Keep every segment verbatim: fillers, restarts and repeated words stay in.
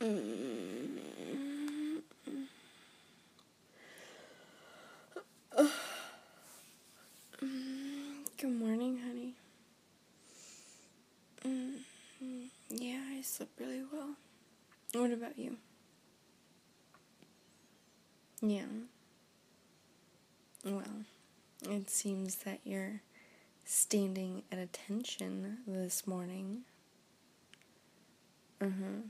Mm. Good morning, honey. Mm. Yeah, I slept really well. What about you? Yeah. Well, it seems that you're standing at attention this morning. Uh-huh.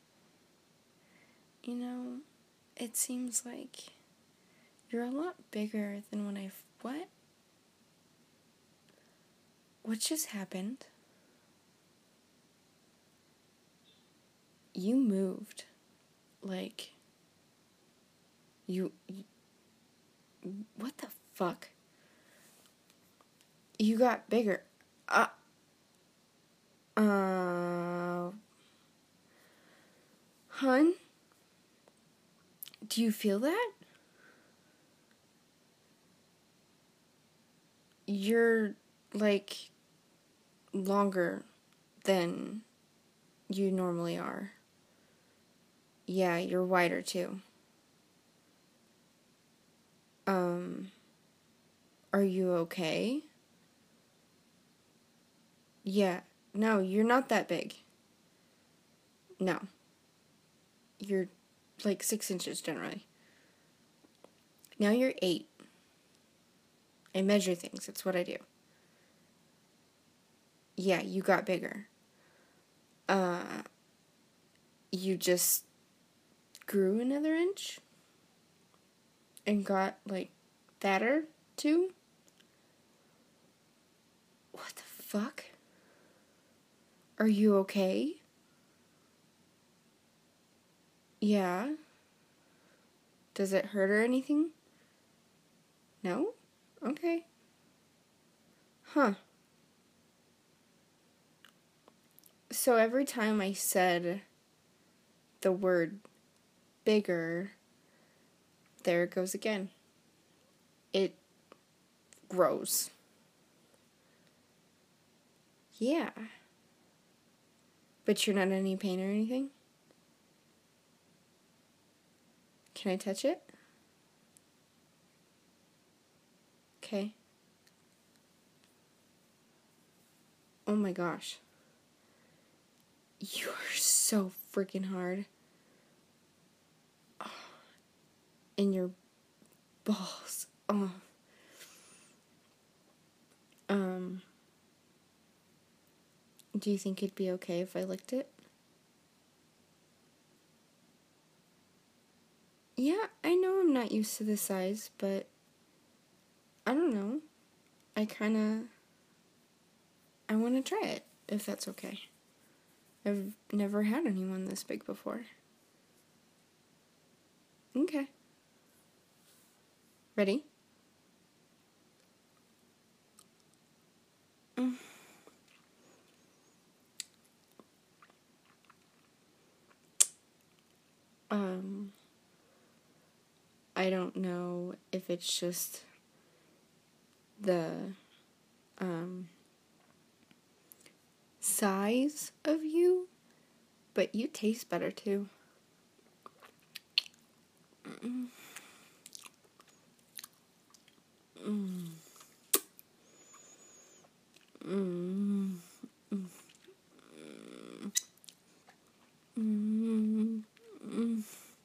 You know, it seems like you're a lot bigger than when I... F- what? What just happened? You moved. Like... You... you what the fuck? You got bigger. Uh... Uh... Hun? Do you feel that? You're, like, longer than you normally are. Yeah, you're wider, too. Um, are you okay? Yeah, no, you're not that big. No. You're, like, six inches, generally. Now you're eight. I measure things, that's what I do. Yeah, you got bigger. Uh, you just grew another inch? And got, like, fatter, too? What the fuck? Are you okay? Yeah. Does it hurt or anything? No? Okay. Huh. So every time I said the word bigger, there it goes again. It grows. Yeah. But you're not in any pain or anything? Can I touch it? Okay. Oh my gosh. You are so freaking hard. Oh. And your balls. Oh. Um. Do you think it'd be okay if I licked it? Yeah, I know I'm not used to this size, but I don't know. I kind of... I want to try it, if that's okay. I've never had anyone this big before. Okay. Ready? Mm. Um, I don't know if it's just the, um, size of you, but you taste better too. Mm. Mm. Mm. Mm. Mm. Mm.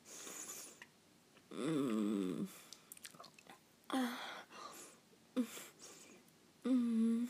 Mm. Mm.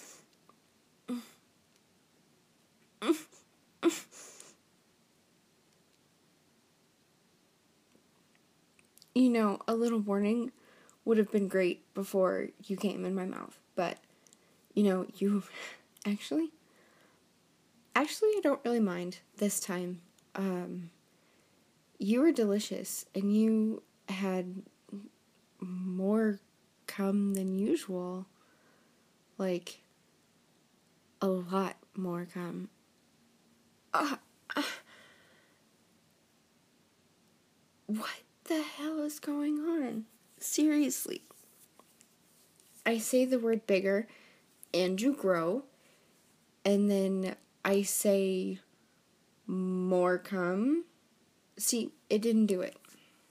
You know, a little warning would have been great before you came in my mouth, but, you know, you actually, actually, I don't really mind this time. Um, you were delicious, and you had more cum than usual. Like, a lot more cum. Uh, uh, what the hell is going on? Seriously. I say the word bigger, and you grow, and then I say more cum, See, it didn't do it.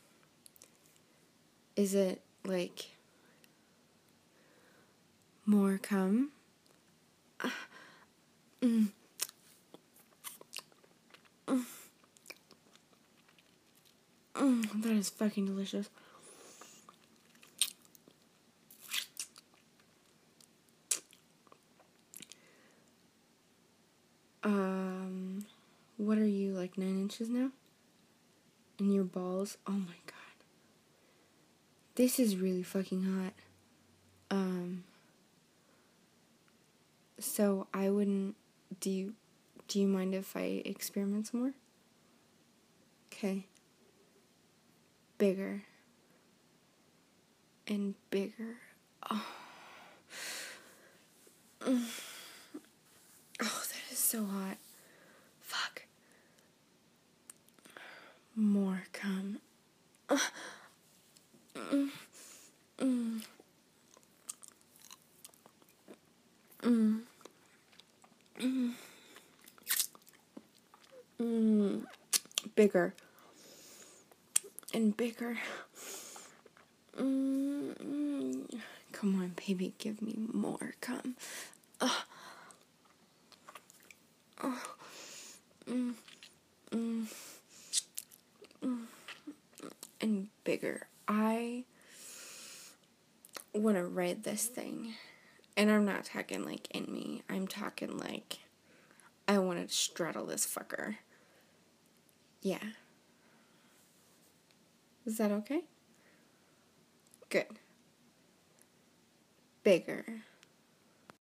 Is it, like, more cum? Uh, mm. Mm. Mm, that is fucking delicious. Um, what are you, like nine inches now? And your balls? Oh my god. This is really fucking hot. Um, so I wouldn't, do you, do you mind if I experiment some more? Okay. Bigger. And bigger. Oh. Mm. Oh, that is so hot. Fuck. More cum. Uh. Mm. Mm. Mm. Mm. Mm. Bigger. And bigger. Mm. Come on, baby, give me more cum. Uh. Oh. Mm. Mm. Mm. And bigger. I want to ride this thing. And I'm not talking like in me. I'm talking like I want to straddle this fucker. Yeah. Is that okay? Good. Bigger.